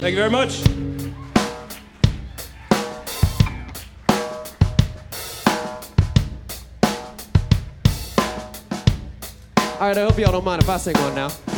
Thank you very much. All right, I hope y'all don't mind if I sing one now.